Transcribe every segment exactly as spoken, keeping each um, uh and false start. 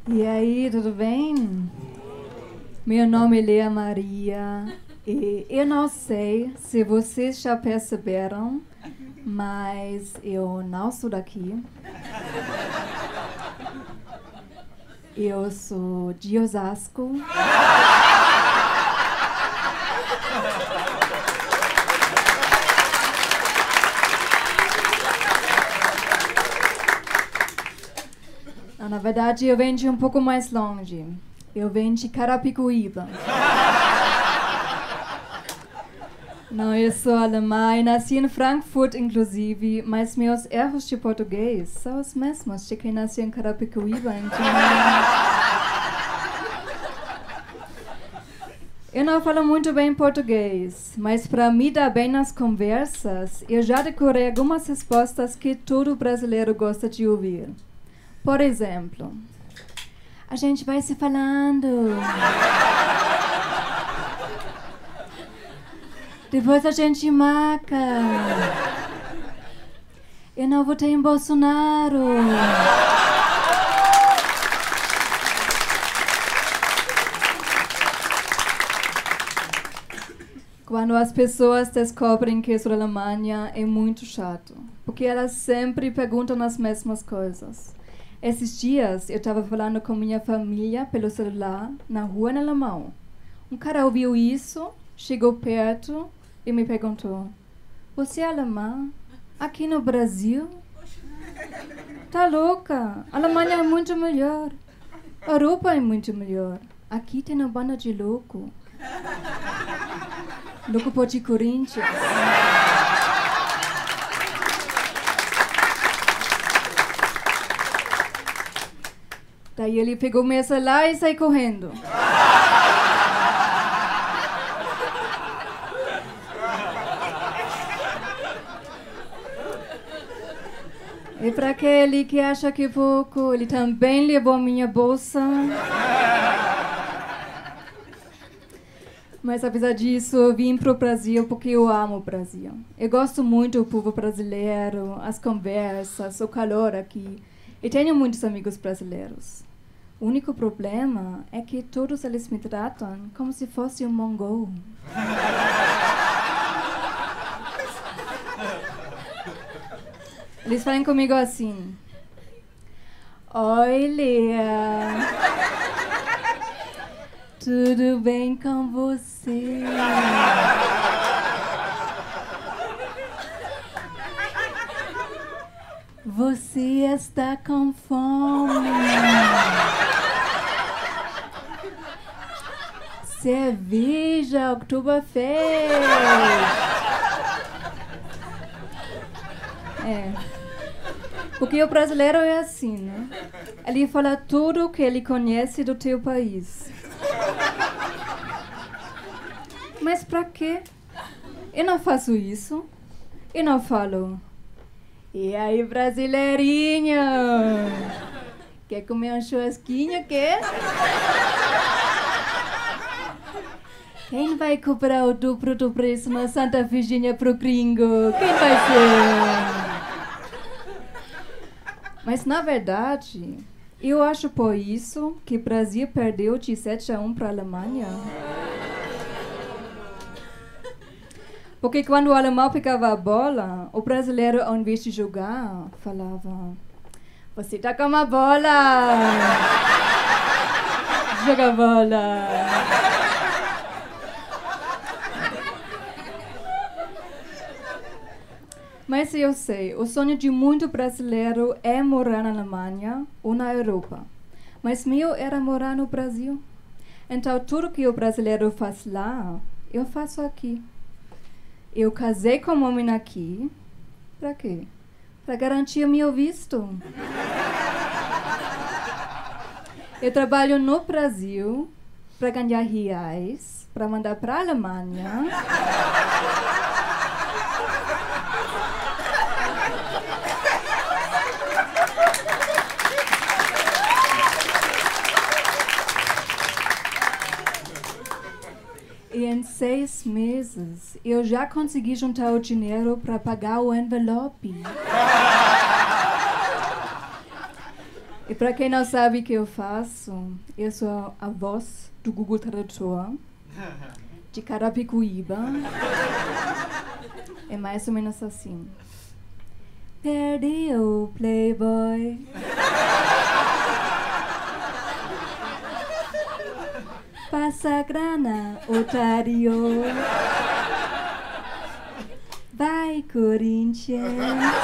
E aí, tudo bem? Meu nome é Lea Maria e eu não sei se vocês já perceberam, mas eu não sou daqui. Eu sou de Osasco. Na verdade, eu venho de um pouco mais longe. Eu venho de Carapicuíba. Não, eu sou alemã e nasci em Frankfurt, inclusive, mas meus erros de português são os mesmos de quem nasceu em Carapicuíba. Então... Eu não falo muito bem português, mas para me dar bem nas conversas, eu já decorei algumas respostas que todo brasileiro gosta de ouvir. Por exemplo, a gente vai se falando. Depois a gente marca. Eu não votei em Bolsonaro. Quando as pessoas descobrem que sou da Alemanha, é muito chato, porque elas sempre perguntam as mesmas coisas. Esses dias eu estava falando com minha família pelo celular na rua em alemão. Um cara ouviu isso, chegou perto e me perguntou: "Você é alemã? Aqui no Brasil?" Tá louca? A Alemanha é muito melhor. A Europa é muito melhor. Aqui tem uma banda de louco. Louco por de Corinthians. Daí ele pegou meu celular e saiu correndo. E para aquele que acha que é pouco, ele também levou minha bolsa. Mas apesar disso, eu vim pro Brasil porque eu amo o Brasil. Eu gosto muito do povo brasileiro, as conversas, o calor aqui. E tenho muitos amigos brasileiros. O único problema é que todos eles me tratam como se fosse um mongol. Eles falam comigo assim: "Oi, Lea. Tudo bem com você?" Você está com fome. Cerveja, Oktoberfest. É. Porque o brasileiro é assim, né? Ele fala tudo o que ele conhece do teu país. Mas pra quê? Eu não faço isso. Eu não falo: "E aí, brasileirinho? Quer comer um churrasquinho, quê? Quem vai comprar o dobro do preço na Santa Virgínia pro gringo? Quem vai ser?" Mas, na verdade, eu acho por isso que o Brasil perdeu de sete a um para a Alemanha. Porque quando o alemão pegava a bola, o brasileiro, ao invés de jogar, falava: "Você tá com uma bola! Joga a bola!" Mas eu sei, o sonho de muito brasileiro é morar na Alemanha ou na Europa. Mas meu era morar no Brasil. Então tudo que o brasileiro faz lá, eu faço aqui. Eu casei com um homem aqui. Pra quê? Pra garantir o meu visto. Eu trabalho no Brasil para ganhar reais, para mandar para a Alemanha. E em seis meses, eu já consegui juntar o dinheiro para pagar o envelope. E para quem não sabe o que eu faço, eu sou a voz do Google Tradutor de Carapicuíba. É mais ou menos assim. Perdi o Playboy. Passa grana, otário. Vai, Corinthians.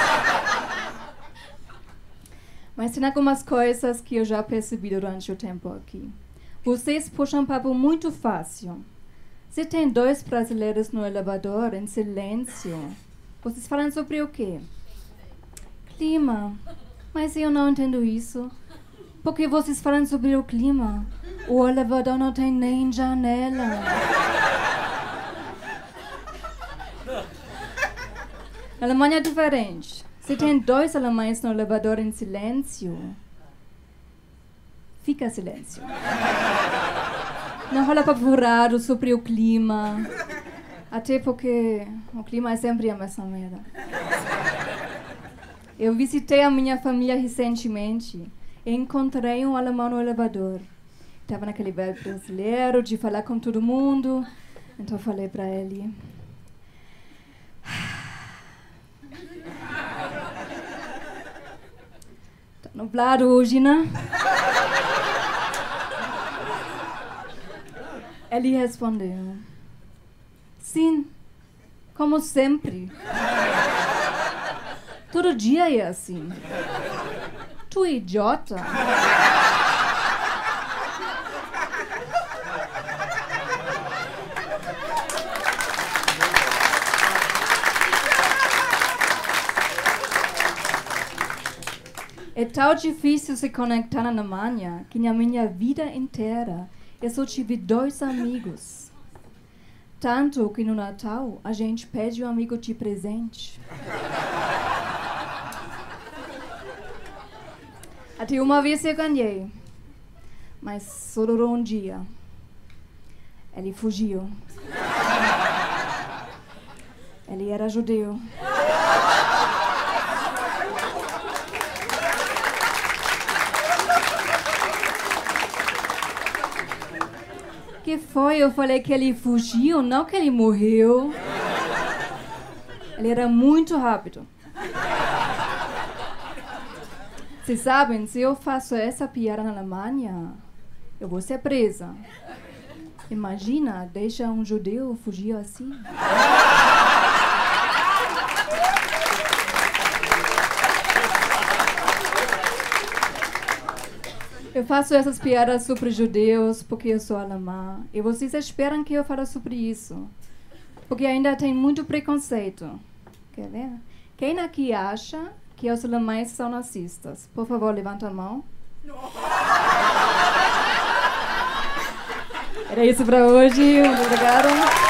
Mas tem algumas coisas que eu já percebi durante o tempo aqui. Vocês puxam papo muito fácil. Se tem dois brasileiros no elevador em silêncio, vocês falam sobre o quê? Clima. Mas eu não entendo isso. Por que vocês falam sobre o clima? O elevador não tem nem janela. Na Alemanha é diferente. Se tem dois alemães no elevador em silêncio, fica silêncio. Não rola papo furado sobre o clima. Até porque o clima é sempre a mesma merda. Eu visitei a minha família recentemente e encontrei um alemão no elevador. Estava naquele velho brasileiro de falar com todo mundo. Então eu falei para ele... Tá nublado hoje, né? Ele respondeu... Sim, como sempre. Todo dia é assim. Tu idiota. É tão difícil se conectar na Alemanha que na minha vida inteira eu só tive dois amigos. Tanto que no Natal a gente pede um amigo de presente. Até uma vez eu ganhei, mas só durou um dia. Ele fugiu. Ele era judeu. Que foi? Eu falei que ele fugiu, não que ele morreu. Ele era muito rápido. Vocês sabem, se eu faço essa piada na Alemanha, eu vou ser presa. Imagina, deixa um judeu fugir assim. Eu faço essas piadas sobre judeus porque eu sou alemã. E vocês esperam que eu fale sobre isso. Porque ainda tem muito preconceito. Quer ver? Quem aqui acha que os alemães são nazistas? Por favor, levanta a mão. Era isso para hoje. Muito obrigada.